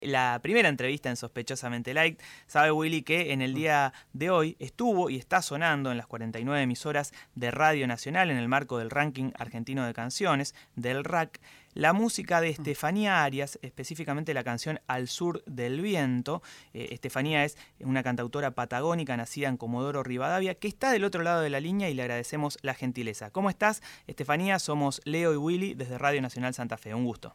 La primera entrevista en Sospechosamente Light, sabe Willy que en el día de hoy estuvo y está sonando en las 49 emisoras de Radio Nacional en el marco del ranking argentino de canciones, del RAC, la música de Estefanía Arias, específicamente la canción Al Sur del Viento. Estefanía es una cantautora patagónica nacida en Comodoro Rivadavia, que está del otro lado de la línea y le agradecemos la gentileza. ¿Cómo estás, Estefanía? Somos Leo y Willy desde Radio Nacional Santa Fe. Un gusto.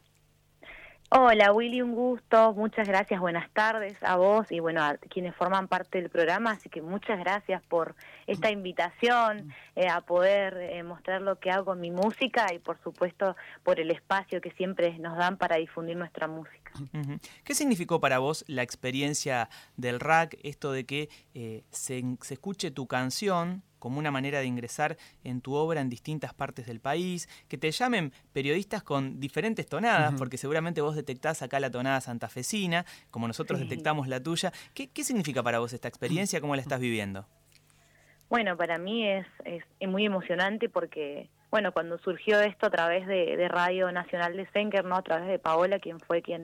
Hola Willy, un gusto, muchas gracias, buenas tardes a vos y bueno, a quienes forman parte del programa, así que muchas gracias por esta invitación a poder mostrar lo que hago con mi música y por supuesto por el espacio que siempre nos dan para difundir nuestra música. ¿Qué significó para vos la experiencia del RAC, esto de que se escuche tu canción como una manera de ingresar en tu obra en distintas partes del país, que te llamen periodistas con diferentes tonadas, porque seguramente vos detectás acá la tonada santafesina, como nosotros detectamos la tuya? ¿Qué significa para vos esta experiencia? ¿Cómo la estás viviendo? Bueno, para mí es muy emocionante porque, bueno, cuando surgió esto a través de Radio Nacional de Senker, ¿no? A través de Paola, quien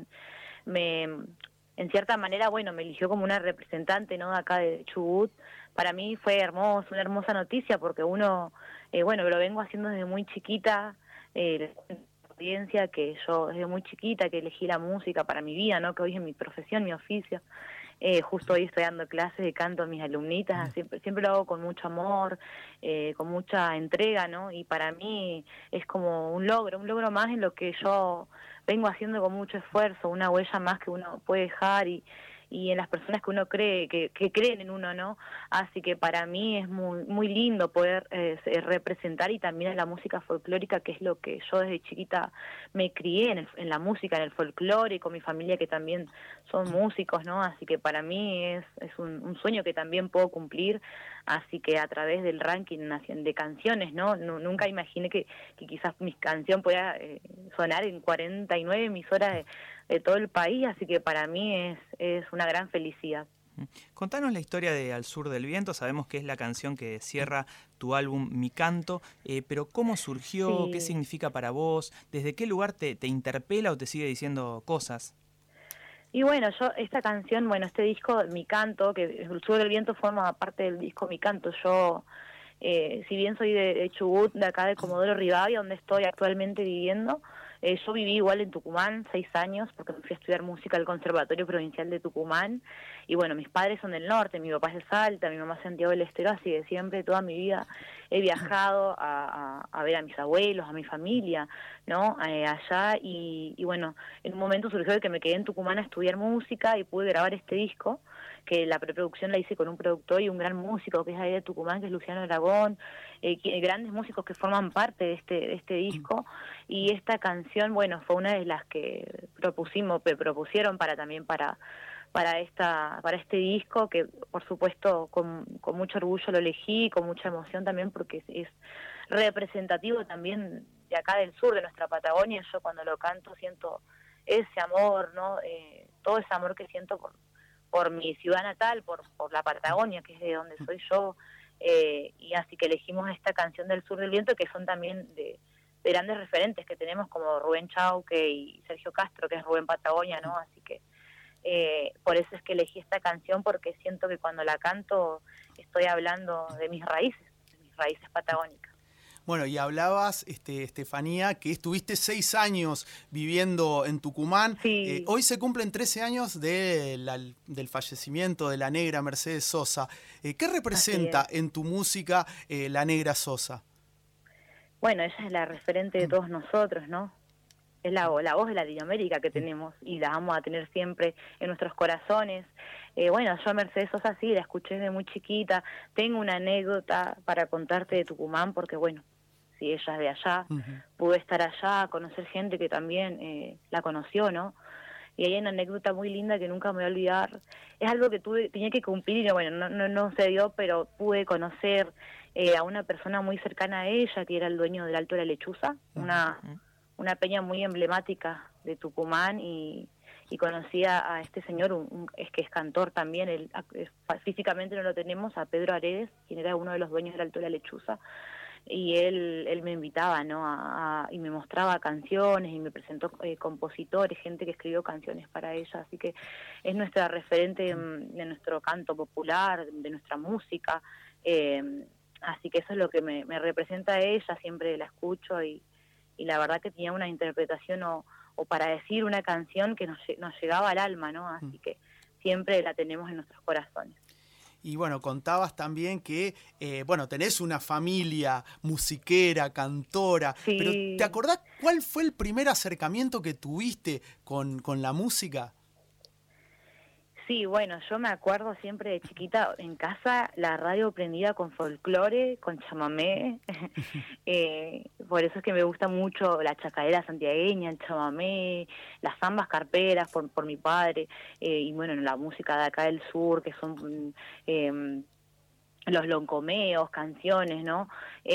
me, en cierta manera, bueno, me eligió como una representante, ¿no? De acá de Chubut. Para mí fue hermoso, una hermosa noticia, porque uno, bueno, lo vengo haciendo desde muy chiquita, la audiencia que yo desde muy chiquita, que elegí la música para mi vida, ¿no? Que hoy es mi profesión, mi oficio. Justo hoy estoy dando clases de canto a mis alumnitas, siempre lo hago con mucho amor, con mucha entrega, ¿no? Y para mí es como un logro más en lo que yo vengo haciendo con mucho esfuerzo, una huella más que uno puede dejar y en las personas que uno cree, que creen en uno, ¿no? Así que para mí es muy lindo poder representar y también en la música folclórica, que es lo que yo desde chiquita me crié en la música, en el folclore, con mi familia que también son músicos, ¿no? Así que para mí es un sueño que también puedo cumplir, así que a través del ranking de canciones, ¿no? Nunca imaginé que quizás mi canción pueda sonar en 49 emisoras de todo el país, así que para mí es una gran felicidad. Contanos la historia de Al Sur del Viento. Sabemos que es la canción que cierra tu álbum Mi Canto, pero ¿cómo surgió? ¿Qué Sí. significa para vos? ¿Desde qué lugar te interpela o te sigue diciendo cosas? Y bueno, esta canción, bueno, este disco, Mi Canto, que El Sur del Viento forma parte del disco Mi Canto. Yo, si bien soy de Chubut, de acá de Comodoro Rivadavia, donde estoy actualmente viviendo, yo viví igual en Tucumán 6 años, porque me fui a estudiar música al Conservatorio Provincial de Tucumán. Y bueno, mis padres son del norte, mi papá es de Salta, mi mamá es de Santiago del Estero, así que siempre, toda mi vida, he viajado a ver a mis abuelos, a mi familia, ¿no? Allá, y bueno, en un momento surgió de que me quedé en Tucumán a estudiar música y pude grabar este disco, que la preproducción la hice con un productor y un gran músico que es ahí de Tucumán, que es Luciano Aragón, grandes músicos que forman parte de este disco, y esta canción, bueno, fue una de las que propusieron también para este disco, que por supuesto con mucho orgullo lo elegí, con mucha emoción también, porque es representativo también de acá del sur, de nuestra Patagonia. Yo cuando lo canto siento ese amor, ¿no? Todo ese amor que siento por mi ciudad natal, por la Patagonia, que es de donde soy yo, y así que elegimos esta canción del Sur del Viento, que son también de grandes referentes que tenemos, como Rubén Chauque y Sergio Castro, que es Rubén Patagonia, ¿no? Así que por eso es que elegí esta canción, porque siento que cuando la canto estoy hablando de mis raíces patagónicas. Bueno, y hablabas, Estefanía, que estuviste 6 años viviendo en Tucumán. Sí. Hoy se cumplen 13 años del fallecimiento de la negra Mercedes Sosa. ¿Qué representa en tu música la negra Sosa? Bueno, ella es la referente de todos nosotros, ¿no? Es la voz de Latinoamérica que tenemos y la vamos a tener siempre en nuestros corazones. Bueno, yo a Mercedes Sosa sí, la escuché desde muy chiquita. Tengo una anécdota para contarte de Tucumán, porque bueno, si ella es de allá, pude estar allá, conocer gente que también la conoció, ¿no? Y hay una anécdota muy linda que nunca me voy a olvidar. Es algo que tenía que cumplir y bueno, no se dio, pero pude conocer a una persona muy cercana a ella, que era el dueño del Alto de la Lechuza, una peña muy emblemática de Tucumán, y conocí a este señor, que es cantor también, físicamente no lo tenemos, a Pedro Aredes, quien era uno de los dueños del Alto de la Lechuza. y él me invitaba, ¿no? Y me mostraba canciones y me presentó compositores, gente que escribió canciones para ella, así que es nuestra referente de nuestro canto popular, de nuestra música, así que eso es lo que me representa a ella, siempre la escucho y la verdad que tenía una interpretación o para decir una canción que nos llegaba al alma, ¿no? Así que siempre la tenemos en nuestros corazones. Y bueno, contabas también que, tenés una familia musiquera, cantora, Sí. pero ¿te acordás cuál fue el primer acercamiento que tuviste con la música? Sí, bueno, yo me acuerdo siempre de chiquita en casa la radio prendida con folclore, con chamamé, por eso es que me gusta mucho la chacarera santiagueña, el chamamé, las zambas carperas por mi padre, y bueno, la música de acá del sur, que son los loncomeos, canciones, ¿no?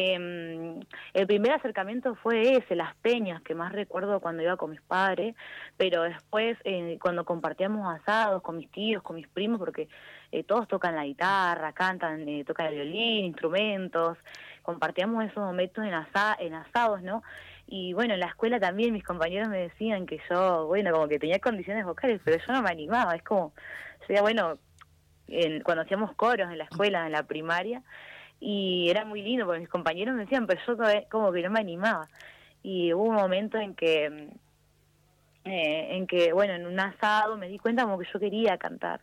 El primer acercamiento fue ese, las peñas, que más recuerdo cuando iba con mis padres, pero después cuando compartíamos asados con mis tíos, con mis primos, porque todos tocan la guitarra, cantan, tocan el violín, instrumentos, compartíamos esos momentos en asados, ¿no? Y bueno, en la escuela también mis compañeros me decían que yo, bueno, como que tenía condiciones vocales, pero yo no me animaba, es como, yo decía, bueno, cuando hacíamos coros en la escuela, en la primaria, y era muy lindo porque mis compañeros me decían, pero yo como que no me animaba. Y hubo un momento en que, bueno, en un asado me di cuenta como que yo quería cantar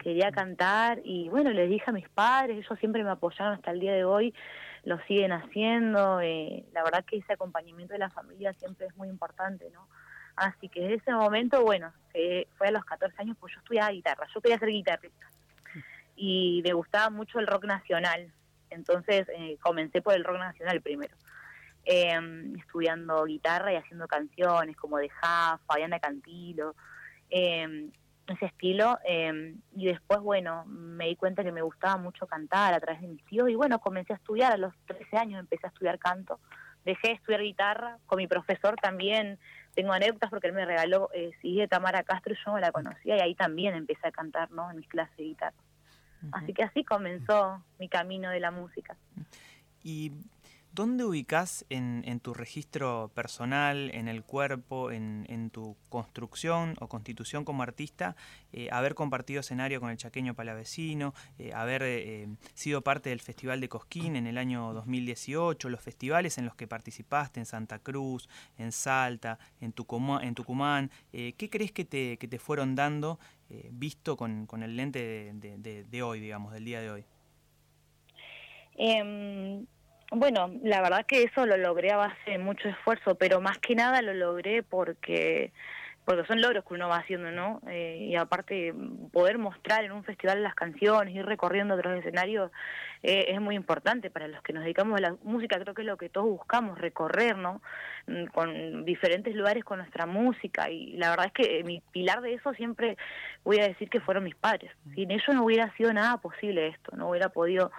y bueno, les dije a mis padres, ellos siempre me apoyaron hasta el día de hoy, lo siguen haciendo, la verdad que ese acompañamiento de la familia siempre es muy importante, ¿no? Así que desde ese momento, bueno, fue a los 14 años, pues yo estudiaba guitarra, yo quería ser guitarrista. Y me gustaba mucho el rock nacional, entonces comencé por el rock nacional primero, estudiando guitarra y haciendo canciones como de Jaf, Fabiana Cantilo, ese estilo, y después, bueno, me di cuenta que me gustaba mucho cantar a través de mis tíos, y bueno, comencé a estudiar, a los 13 años empecé a estudiar canto, dejé de estudiar guitarra, con mi profesor también tengo anécdotas porque él me regaló CD de Tamara Castro y yo no la conocía, y ahí también empecé a cantar, ¿no?, en mis clases de guitarra. Así que así comenzó mi camino de la música. ¿Y dónde ubicás en tu registro personal, en el cuerpo, en tu construcción o constitución como artista, haber compartido escenario con el Chaqueño Palavecino, haber sido parte del Festival de Cosquín en el año 2018, los festivales en los que participaste en Santa Cruz, en Salta, en Tucumán, ¿qué crees que te fueron dando visto con el lente de hoy, digamos, del día de hoy? Bueno, la verdad que eso lo logré a base de mucho esfuerzo, pero más que nada lo logré porque son logros que uno va haciendo, ¿no? Y aparte, poder mostrar en un festival las canciones, ir recorriendo otros escenarios, es muy importante para los que nos dedicamos a la música. Creo que es lo que todos buscamos, recorrer, ¿no? Con diferentes lugares con nuestra música. Y la verdad es que mi pilar de eso siempre voy a decir que fueron mis padres. Sin ellos no hubiera sido nada posible esto, no hubiera podido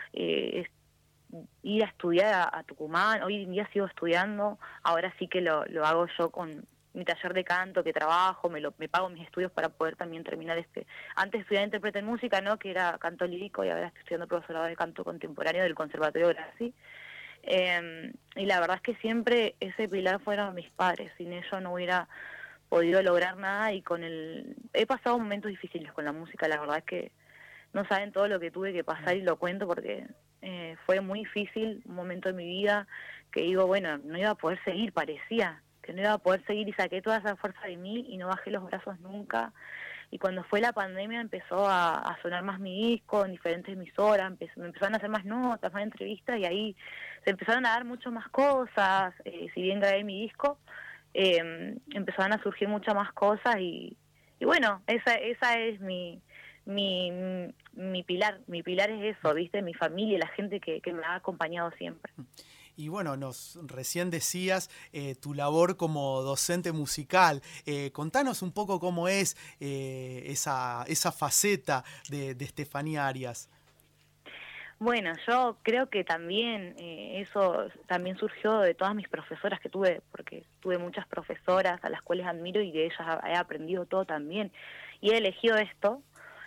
ir a estudiar a Tucumán. Hoy en día sigo estudiando, ahora sí que lo hago yo con mi taller de canto que trabajo, me pago mis estudios para poder también terminar antes estudiaba intérprete en música, ¿no?, que era canto lírico, y ahora estoy estudiando profesorado de canto contemporáneo del Conservatorio Grassi, y la verdad es que siempre ese pilar fueron mis padres, sin ellos no hubiera podido lograr nada. Y he pasado momentos difíciles con la música, la verdad es que no saben todo lo que tuve que pasar, y lo cuento porque fue muy difícil un momento de mi vida que digo, bueno, no iba a poder seguir, parecía que no iba a poder seguir, y saqué toda esa fuerza de mí y no bajé los brazos nunca. Y cuando fue la pandemia empezó a sonar más mi disco en diferentes emisoras, me empezaron a hacer más notas, más entrevistas, y ahí se empezaron a dar mucho más cosas. Si bien grabé mi disco, empezaron a surgir muchas más cosas, y bueno, esa es mi pilar. Mi pilar es eso, ¿viste? Mi familia, la gente que me ha acompañado siempre. Y bueno, recién decías tu labor como docente musical. Contanos un poco cómo es esa faceta de Estefanía Arias. Bueno, yo creo que también eso también surgió de todas mis profesoras que tuve, porque tuve muchas profesoras a las cuales admiro y de ellas he aprendido todo también. Y he elegido esto,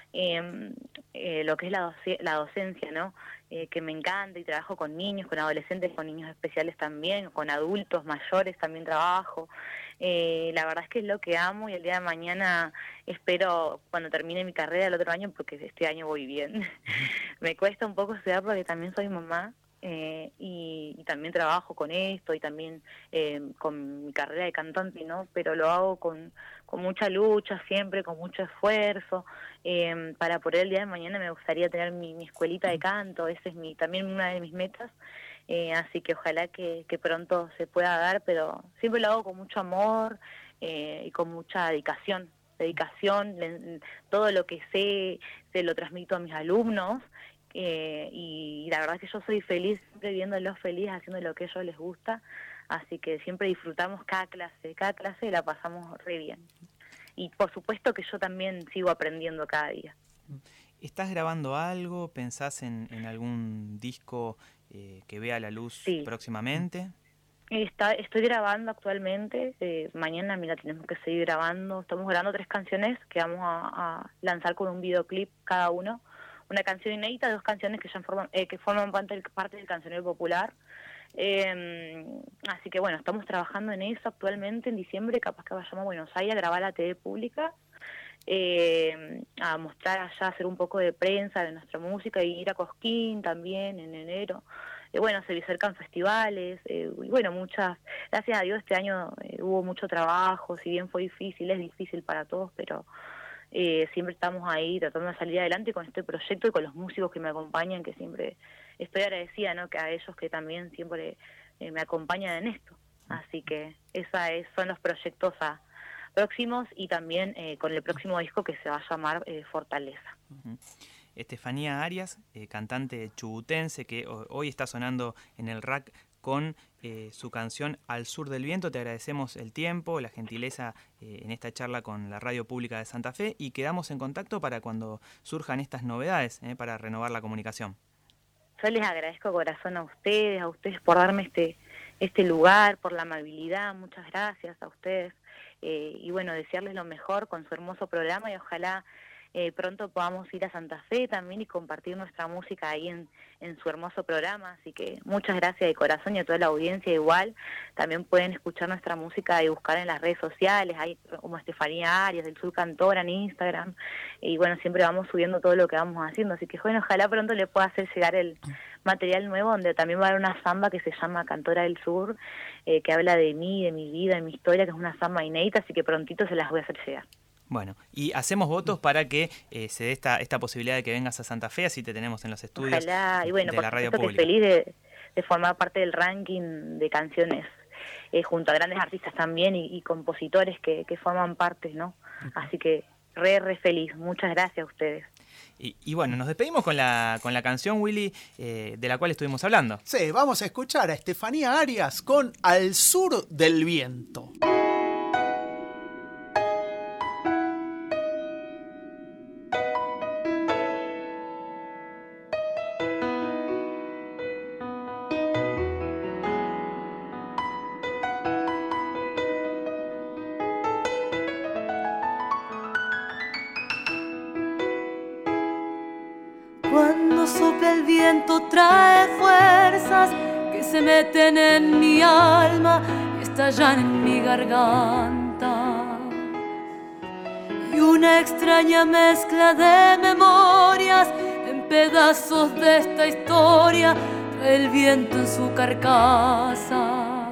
lo que es la docencia, ¿no? Que me encanta, y trabajo con niños, con adolescentes, con niños especiales también, con adultos mayores también trabajo. La verdad es que es lo que amo, y el día de mañana espero cuando termine mi carrera el otro año, porque este año voy bien. Me cuesta un poco estudiar porque también soy mamá. Y también trabajo con esto, y también con mi carrera de cantante, ¿no? Pero lo hago con mucha lucha siempre, con mucho esfuerzo, para poder el día de mañana me gustaría tener mi escuelita de canto. Esa es también una de mis metas, así que ojalá que pronto se pueda dar, pero siempre lo hago con mucho amor y con mucha dedicación, todo lo que sé se lo transmito a mis alumnos. Y la verdad es que yo soy feliz siempre viéndolos felices, haciendo lo que a ellos les gusta, así que siempre disfrutamos cada clase y la pasamos re bien. Y por supuesto que yo también sigo aprendiendo cada día. ¿Estás grabando algo? ¿Pensás en algún disco que vea la luz próximamente? Estoy grabando actualmente, mañana tenemos que seguir grabando, estamos grabando 3 canciones que vamos a lanzar con un videoclip cada uno. Una canción inédita, 2 canciones que forman parte del cancionero popular. Así que bueno, estamos trabajando en eso actualmente. En diciembre capaz que vayamos a Buenos Aires a grabar la TV pública, a mostrar allá, hacer un poco de prensa de nuestra música, y ir a Cosquín también en enero. Bueno, se acercan festivales, y bueno, gracias a Dios este año hubo mucho trabajo, si bien fue difícil, es difícil para todos, pero siempre estamos ahí tratando de salir adelante con este proyecto y con los músicos que me acompañan, que siempre estoy agradecida, ¿no? Que a ellos que también siempre me acompañan en esto. Así que son los proyectos próximos, y también con el próximo disco que se va a llamar Fortaleza. Estefanía Arias, cantante chubutense, que hoy está sonando en el rack con su canción Al Sur del Viento. Te agradecemos el tiempo, la gentileza en esta charla con la Radio Pública de Santa Fe, y quedamos en contacto para cuando surjan estas novedades, para renovar la comunicación. Yo les agradezco corazón a ustedes por darme este lugar, por la amabilidad. Muchas gracias a ustedes, y bueno, desearles lo mejor con su hermoso programa, y ojalá pronto podamos ir a Santa Fe también y compartir nuestra música ahí en su hermoso programa. Así que muchas gracias de corazón, y a toda la audiencia igual. También pueden escuchar nuestra música y buscar en las redes sociales, ahí como Estefanía Arias del Sur Cantora en Instagram, y bueno, siempre vamos subiendo todo lo que vamos haciendo, así que bueno, ojalá pronto le pueda hacer llegar el material nuevo, donde también va a haber una samba que se llama Cantora del Sur, que habla de mí, de mi vida, de mi historia, que es una samba inédita, así que prontito se las voy a hacer llegar. Bueno, y hacemos votos para que se dé esta posibilidad de que vengas a Santa Fe, así te tenemos en los estudios. Ojalá, y bueno, de la Radio Pública. Que feliz de formar parte del ranking de canciones, junto a grandes artistas también y compositores que forman parte, ¿no? Así que re feliz. Muchas gracias a ustedes. Y bueno, nos despedimos con la canción, Willy, de la cual estuvimos hablando. Sí, vamos a escuchar a Estefanía Arias con Al Sur del Viento. Cuando sopla el viento trae fuerzas que se meten en mi alma y estallan en mi garganta. Y una extraña mezcla de memorias en pedazos de esta historia trae el viento en su carcasa.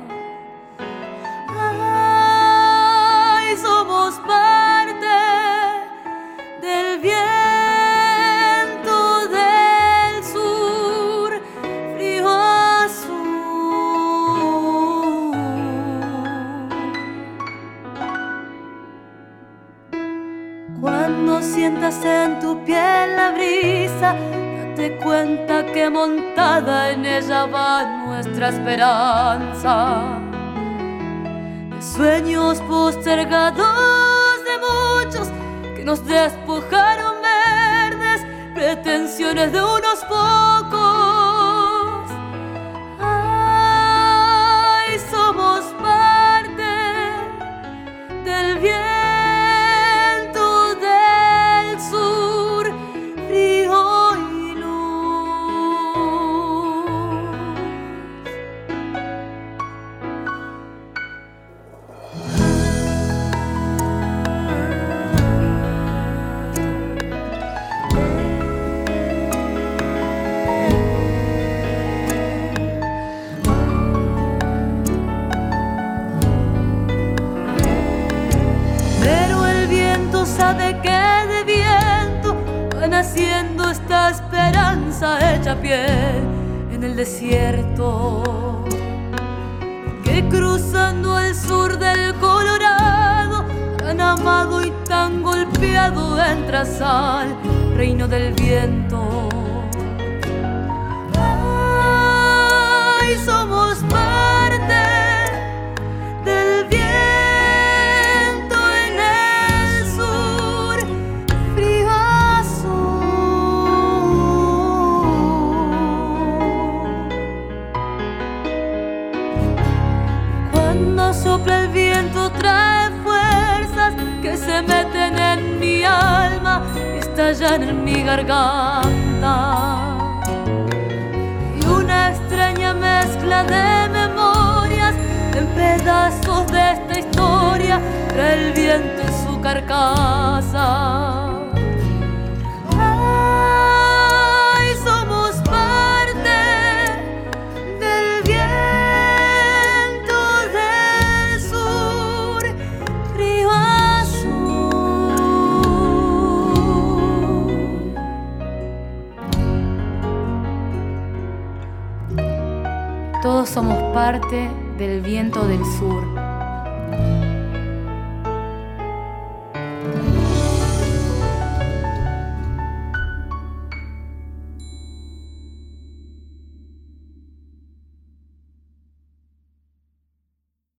Ay, somos parte del viento del sur, frío azul. Cuando sientas en tu piel la brisa, date cuenta que montada en ella va nuestra esperanza. De sueños postergados de muchos que nos despojaron verdes, pretensiones de unos pocos. Ay, somos parte del viento del sur, de que de viento va naciendo esta esperanza hecha piel en el desierto, que cruzando el sur del Colorado, tan amado y tan golpeado, entras al reino del viento. Ay, somos parte del viento en el sur, frío azul. Cuando sopla el viento trae fuerzas que se meten en mi alma y estallan en mi garganta. Una extraña mezcla de memorias en pedazos de esta historia trae el viento en su carcasa. Ay, somos parte del viento del sur, río azul. Todos somos parte del viento del sur.